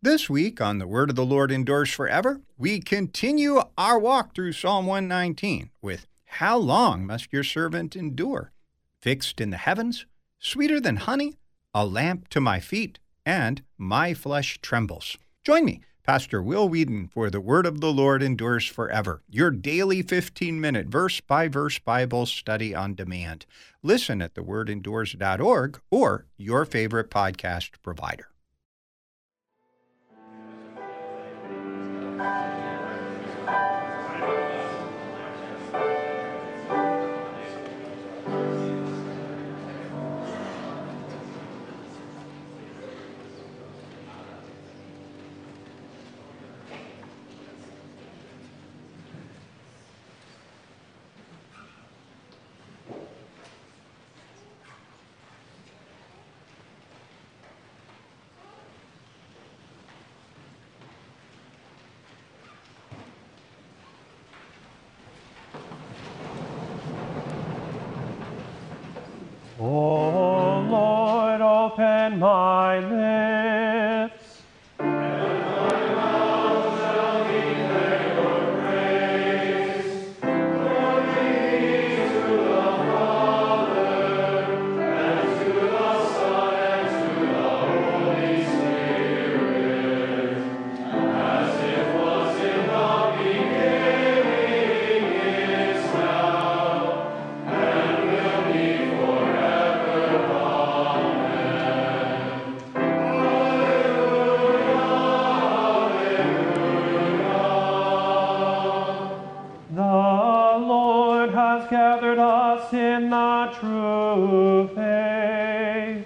This week on The Word of the Lord Endures Forever, we continue our walk through Psalm 119 with How Long Must Your Servant Endure? Fixed in the Heavens, Sweeter Than Honey, A Lamp to My Feet, and My Flesh Trembles. Join me, Pastor Will Whedon, for The Word of the Lord Endures Forever, your daily 15-minute verse-by-verse Bible study on demand. Listen at thewordendures.org or your favorite podcast provider. O Lord, open my lips, and my mouth shall declare your praise. Glory be to the Father, and to the Son, and to the Holy Spirit, as it was in the beginning, is now, and will be forever. The Lord has gathered us in the true faith.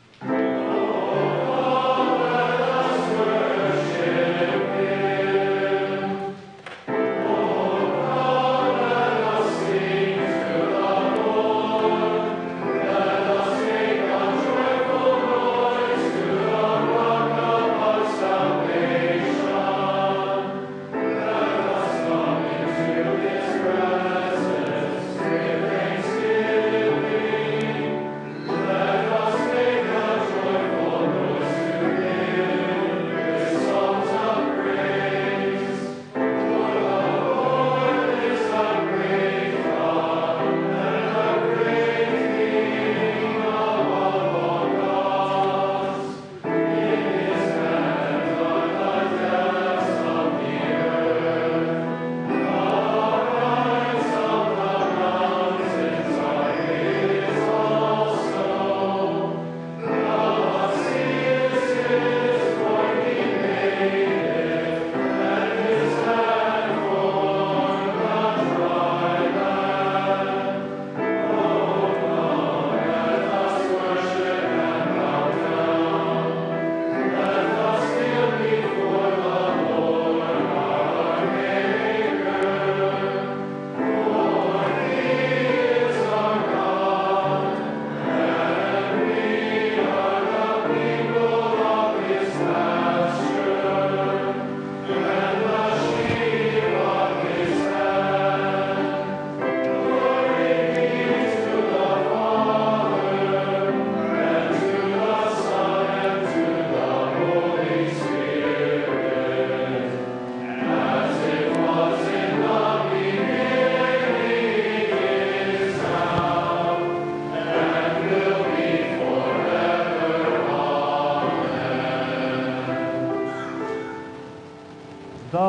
The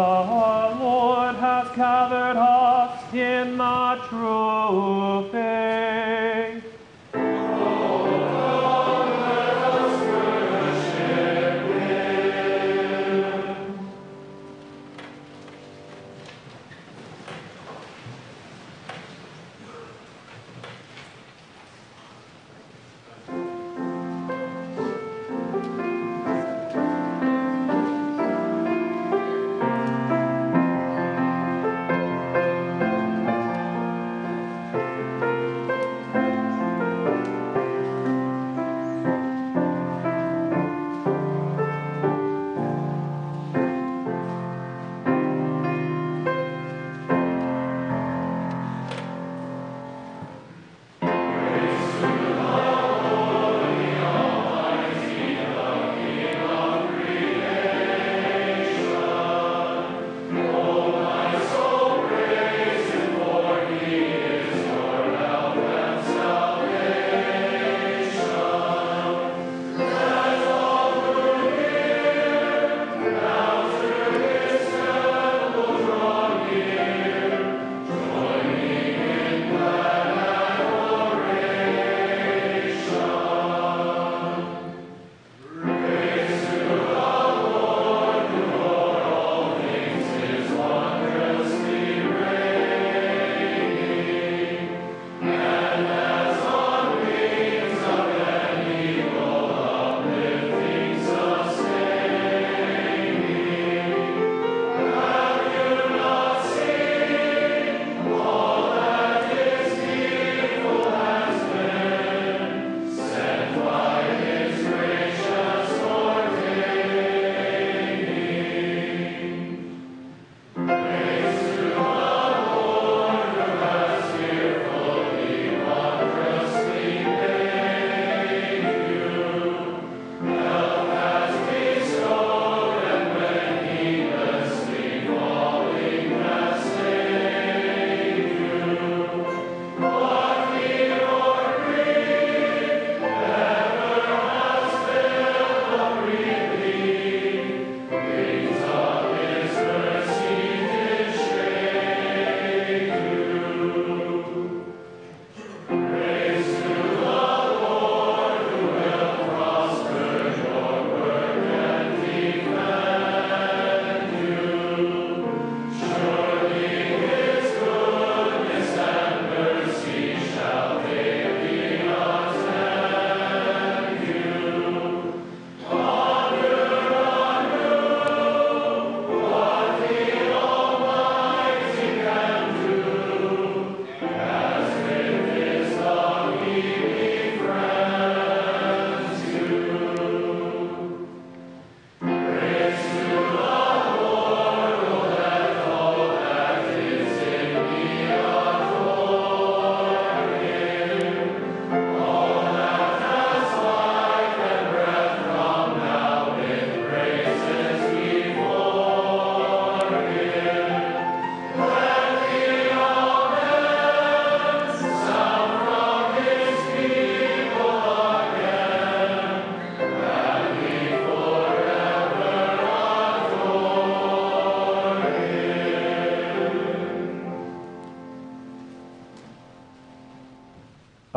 Lord has gathered us in the true faith.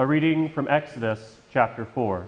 A reading from Exodus chapter 4.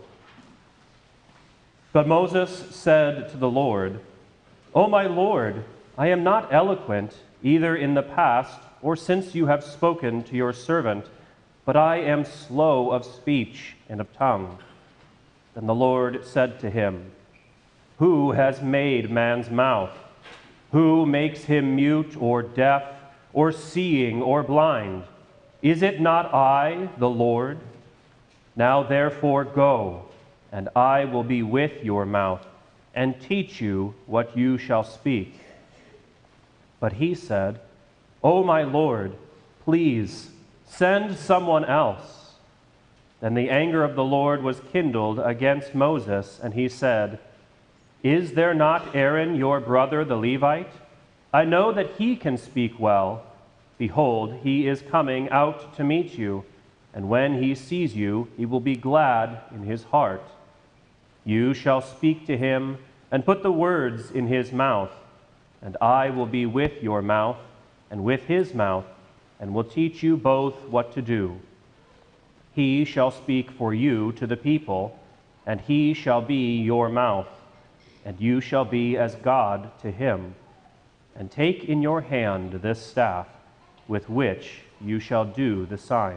But Moses said to the Lord, "O my Lord, I am not eloquent either in the past or since you have spoken to your servant, but I am slow of speech and of tongue." Then the Lord said to him, "Who has made man's mouth? Who makes him mute or deaf or seeing or blind? Is it not I, the Lord? Now therefore go, and I will be with your mouth and teach you what you shall speak." But he said, "O my Lord, please send someone else." Then the anger of the Lord was kindled against Moses, and he said, "Is there not Aaron your brother the Levite? I know that he can speak well. Behold, he is coming out to meet you, and when he sees you, he will be glad in his heart. You shall speak to him and put the words in his mouth, and I will be with your mouth and with his mouth, and will teach you both what to do. He shall speak for you to the people, and he shall be your mouth, and you shall be as God to him. And take in your hand this staff, with which you shall do the signs."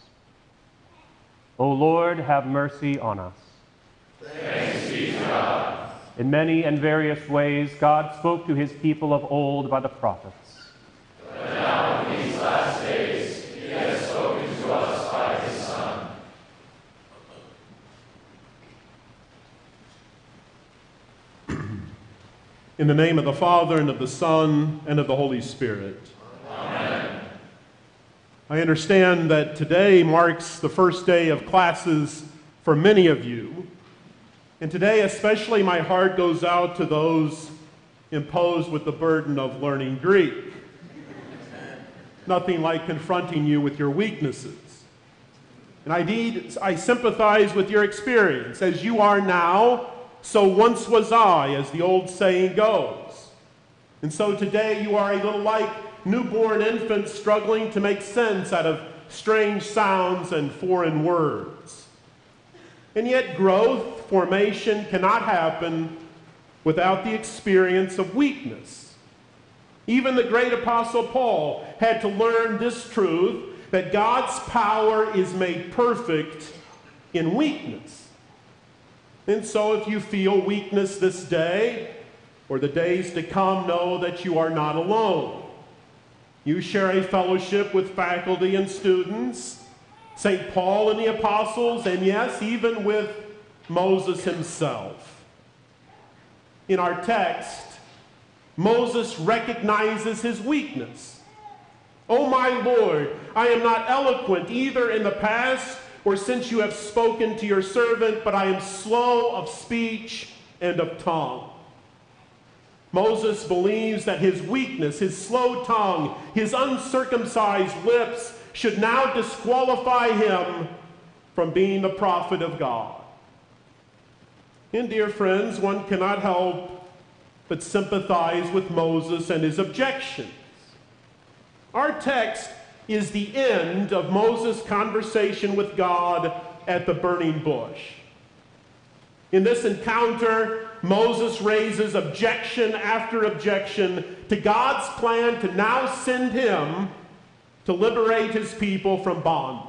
O Lord, have mercy on us. Thanks be to God. In many and various ways, God spoke to his people of old by the prophets. But now in these last days, he has spoken to us by his Son. In the name of the Father, and of the Son, and of the Holy Spirit. Amen. I understand that today marks the first day of classes for many of you. And today especially my heart goes out to those imposed with the burden of learning Greek. Nothing like confronting you with your weaknesses. And I sympathize with your experience. As you are now, so once was I, as the old saying goes. And so today you are a little like newborn infants struggling to make sense out of strange sounds and foreign words. And yet growth, formation cannot happen without the experience of weakness. Even the great Apostle Paul had to learn this truth, that God's power is made perfect in weakness. And so if you feel weakness this day, or the days to come, know that you are not alone. You share a fellowship with faculty and students, St. Paul and the apostles, and yes, even with Moses himself. In our text, Moses recognizes his weakness. "O my Lord, I am not eloquent either in the past or since you have spoken to your servant, but I am slow of speech and of tongue." Moses believes that his weakness, his slow tongue, his uncircumcised lips should now disqualify him from being the prophet of God. And dear friends, one cannot help but sympathize with Moses and his objections. Our text is the end of Moses' conversation with God at the burning bush. In this encounter, Moses raises objection after objection to God's plan to now send him to liberate his people from bondage.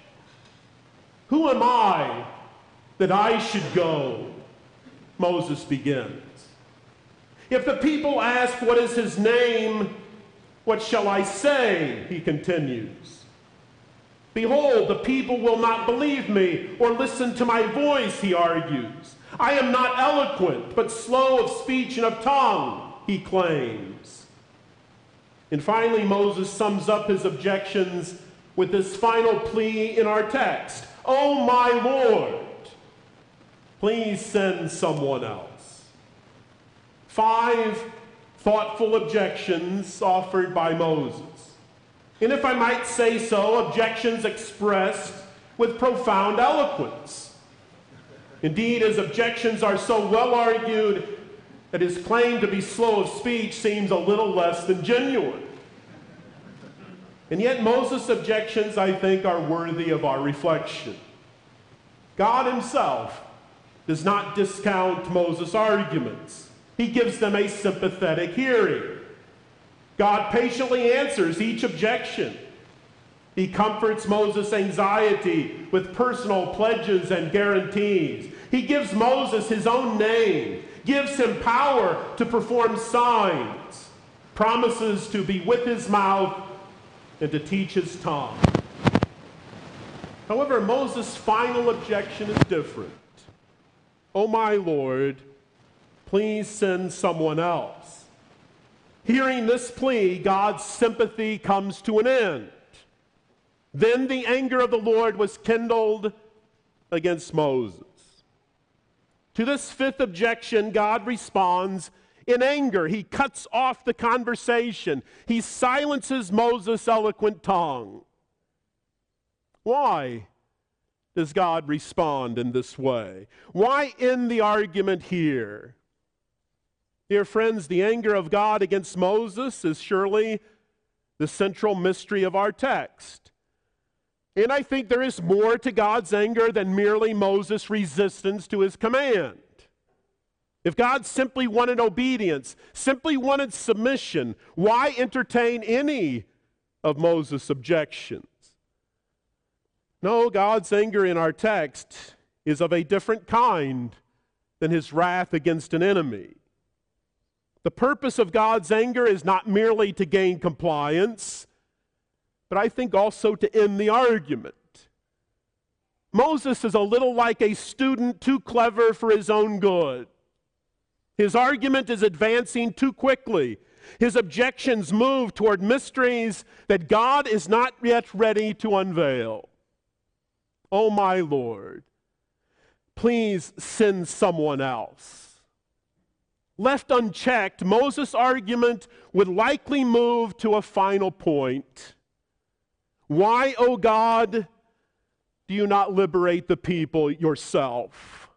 "Who am I that I should go?" Moses begins. "If the people ask, 'What is his name?' what shall I say?" he continues. "Behold, the people will not believe me or listen to my voice," he argues. "I am not eloquent, but slow of speech and of tongue," he claims. And finally, Moses sums up his objections with this final plea in our text. "O my Lord, please send someone else." 5 thoughtful objections offered by Moses. And if I might say so, objections expressed with profound eloquence. Indeed, his objections are so well argued that his claim to be slow of speech seems a little less than genuine. And yet Moses' objections, I think, are worthy of our reflection. God himself does not discount Moses' arguments. He gives them a sympathetic hearing. God patiently answers each objection. He comforts Moses' anxiety with personal pledges and guarantees. He gives Moses his own name, gives him power to perform signs, promises to be with his mouth and to teach his tongue. However, Moses' final objection is different. "Oh, my Lord, please send someone else." Hearing this plea, God's sympathy comes to an end. Then the anger of the Lord was kindled against Moses. To this fifth objection, God responds in anger. He cuts off the conversation. He silences Moses' eloquent tongue. Why does God respond in this way? Why end the argument here? Dear friends, the anger of God against Moses is surely the central mystery of our text. And I think there is more to God's anger than merely Moses' resistance to his command. If God simply wanted obedience, simply wanted submission, why entertain any of Moses' objections? No, God's anger in our text is of a different kind than his wrath against an enemy. The purpose of God's anger is not merely to gain compliance, but I think also to end the argument. Moses is a little like a student too clever for his own good. His argument is advancing too quickly. His objections move toward mysteries that God is not yet ready to unveil. "Oh, my Lord, please send someone else." Left unchecked, Moses' argument would likely move to a final point. Why, O God, do you not liberate the people yourself?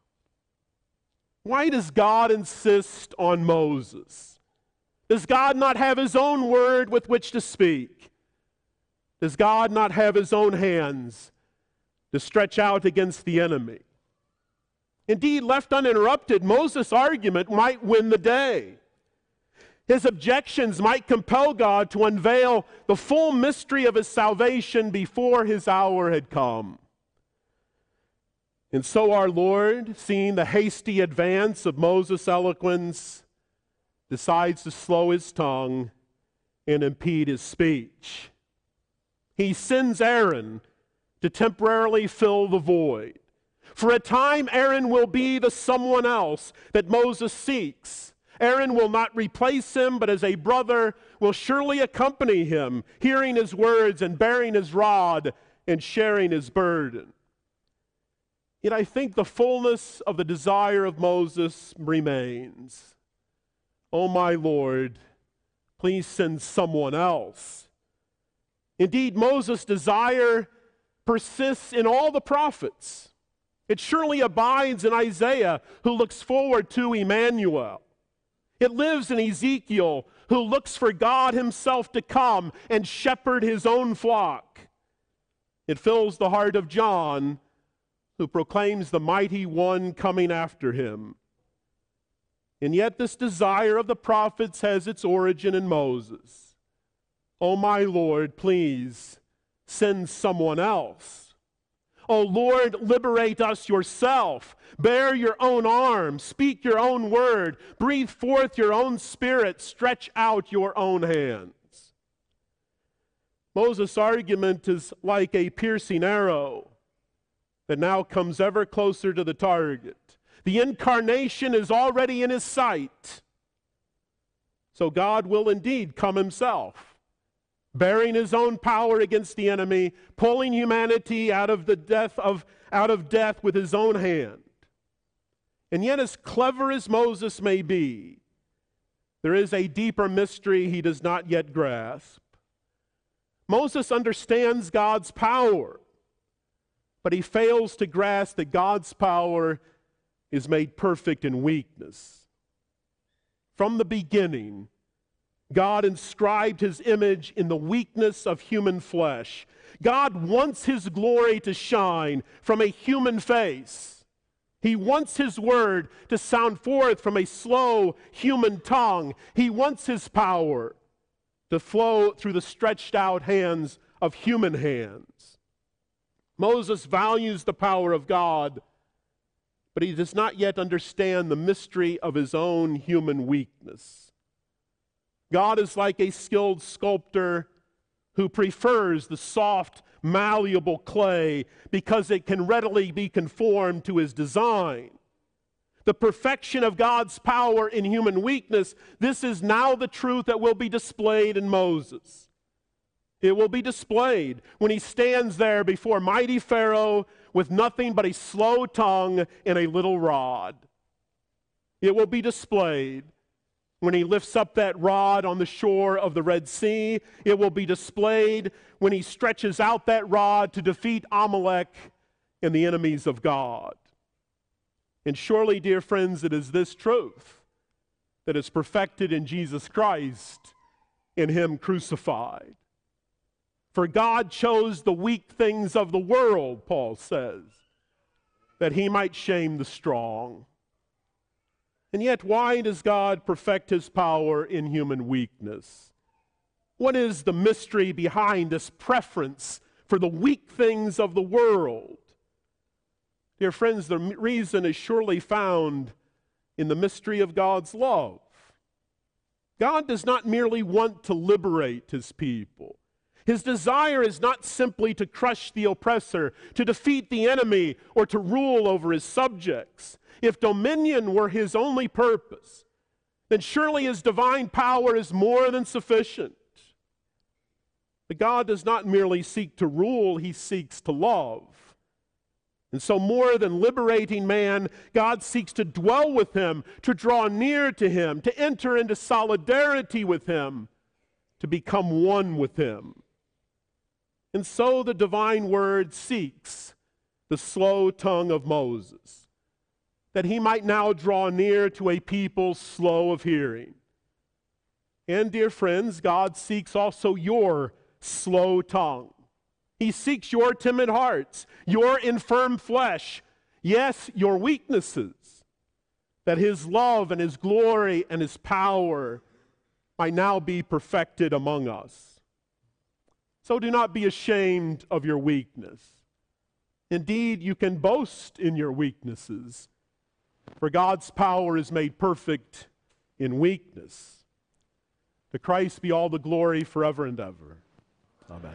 Why does God insist on Moses? Does God not have his own word with which to speak? Does God not have his own hands to stretch out against the enemy? Indeed, left uninterrupted, Moses' argument might win the day. His objections might compel God to unveil the full mystery of his salvation before his hour had come. And so our Lord, seeing the hasty advance of Moses' eloquence, decides to slow his tongue and impede his speech. He sends Aaron to temporarily fill the void. For a time, Aaron will be the someone else that Moses seeks. Aaron will not replace him, but as a brother will surely accompany him, hearing his words and bearing his rod and sharing his burden. Yet I think the fullness of the desire of Moses remains. "Oh, my Lord, please send someone else." Indeed, Moses' desire persists in all the prophets. It surely abides in Isaiah, who looks forward to Emmanuel. It lives in Ezekiel, who looks for God himself to come and shepherd his own flock. It fills the heart of John, who proclaims the mighty one coming after him. And yet this desire of the prophets has its origin in Moses. "Oh, my Lord, please send someone else. Oh, Lord, liberate us yourself. Bear your own arm. Speak your own word. Breathe forth your own spirit. Stretch out your own hands." Moses' argument is like a piercing arrow that now comes ever closer to the target. The incarnation is already in his sight. So God will indeed come himself, bearing his own power against the enemy, pulling humanity out of death with his own hand. And yet, as clever as Moses may be, there is a deeper mystery he does not yet grasp. Moses understands God's power, but he fails to grasp that God's power is made perfect in weakness. From the beginning, God inscribed his image in the weakness of human flesh. God wants his glory to shine from a human face. He wants his word to sound forth from a slow human tongue. He wants his power to flow through the stretched out hands of human hands. Moses values the power of God, but he does not yet understand the mystery of his own human weakness. God is like a skilled sculptor who prefers the soft, malleable clay because it can readily be conformed to his design. The perfection of God's power in human weakness, this is now the truth that will be displayed in Moses. It will be displayed when he stands there before mighty Pharaoh with nothing but a slow tongue and a little rod. It will be displayed when he lifts up that rod on the shore of the Red Sea. It will be displayed when he stretches out that rod to defeat Amalek and the enemies of God. And surely, dear friends, it is this truth that is perfected in Jesus Christ, in him crucified. For God chose the weak things of the world, Paul says, that he might shame the strong. And yet, why does God perfect his power in human weakness? What is the mystery behind this preference for the weak things of the world? Dear friends, the reason is surely found in the mystery of God's love. God does not merely want to liberate his people. His desire is not simply to crush the oppressor, to defeat the enemy, or to rule over his subjects. If dominion were his only purpose, then surely his divine power is more than sufficient. But God does not merely seek to rule, he seeks to love. And so more than liberating man, God seeks to dwell with him, to draw near to him, to enter into solidarity with him, to become one with him. And so the divine word seeks the slow tongue of Moses, that he might now draw near to a people slow of hearing. And dear friends, God seeks also your slow tongue. He seeks your timid hearts, your infirm flesh, yes, your weaknesses, that his love and his glory and his power might now be perfected among us. So do not be ashamed of your weakness. Indeed, you can boast in your weaknesses, for God's power is made perfect in weakness. To Christ be all the glory forever and ever. Amen.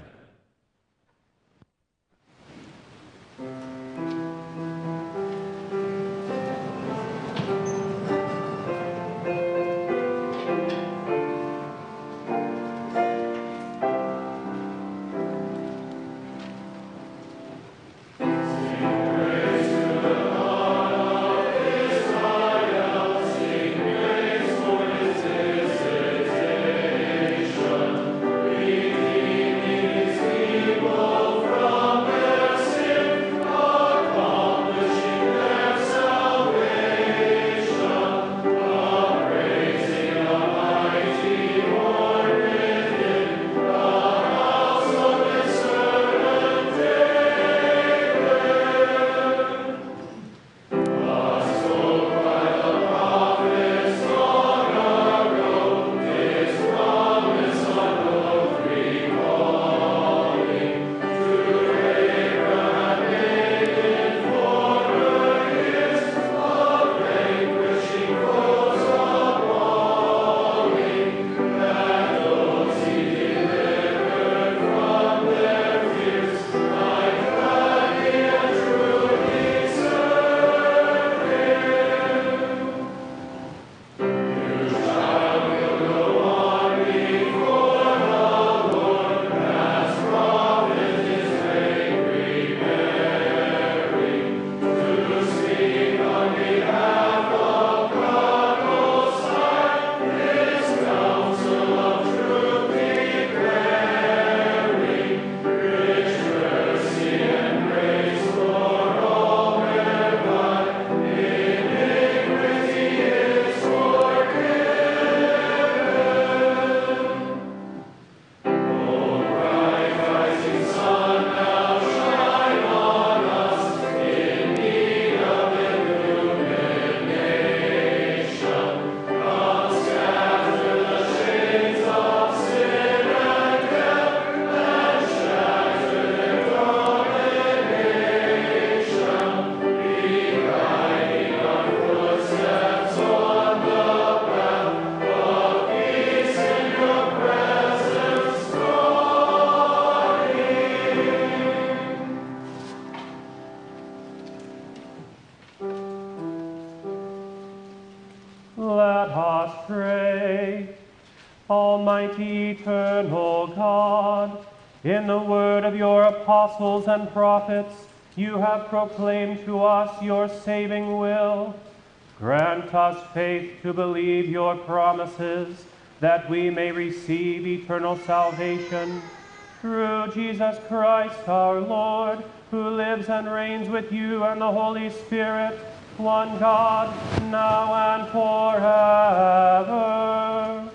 day. Almighty eternal God, in the word of your apostles and prophets, you have proclaimed to us your saving will. Grant us faith to believe your promises, that we may receive eternal salvation. Through Jesus Christ our Lord, who lives and reigns with you and the Holy Spirit, one God, now and forever.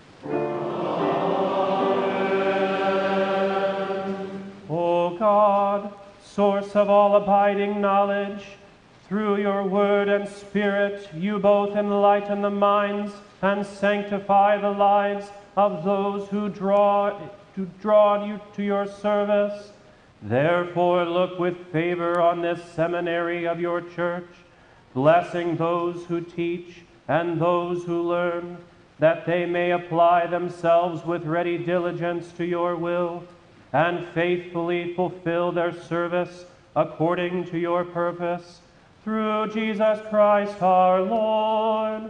O God, source of all abiding knowledge, through your word and spirit you both enlighten the minds and sanctify the lives of those who draw you to your service. Therefore look with favor on this seminary of your church, blessing those who teach and those who learn, that they may apply themselves with ready diligence to your will, and faithfully fulfill their service according to your purpose, through Jesus Christ our Lord.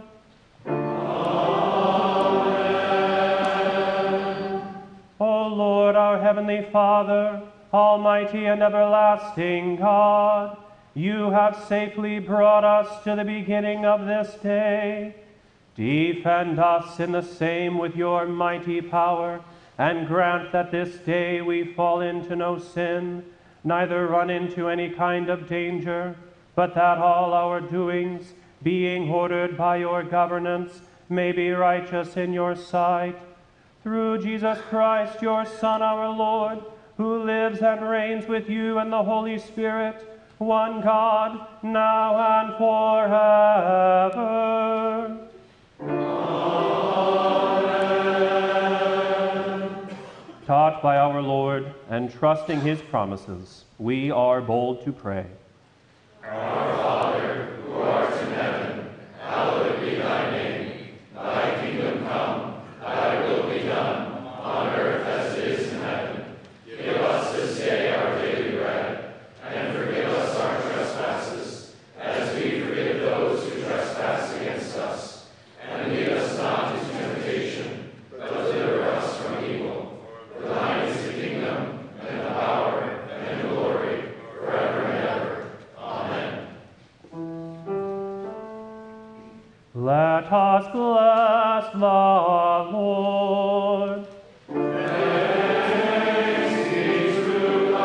Amen. O Lord, our heavenly Father, almighty and everlasting God, you have safely brought us to the beginning of this day. Defend us in the same with your mighty power, and grant that this day we fall into no sin, neither run into any kind of danger, but that all our doings, being ordered by your governance, may be righteous in your sight. Through Jesus Christ, your Son, our Lord, who lives and reigns with you and the Holy Spirit, one God, now and forever. Amen. Taught by our Lord and trusting his promises, we are bold to pray. Our Father, who art in heaven, hallowed be thy name. Thy kingdom come, thy will be done, on earth as it is in heaven. Give us this day our daily bread, and forgive us our trespasses, as we forgive those who trespass against us. And lead us not into temptation, but deliver us from evil. For thine is the kingdom, and the power, and the glory, forever and ever. Amen. Let us bless the Lord. Thanks be to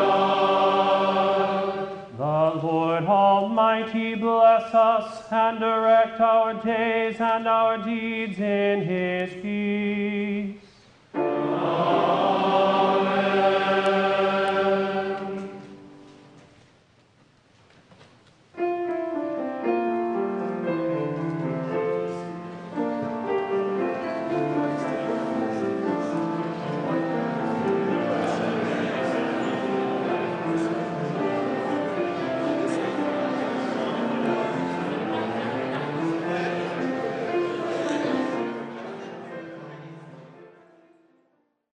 God. The Lord Almighty bless us and direct our days and our deeds in his peace.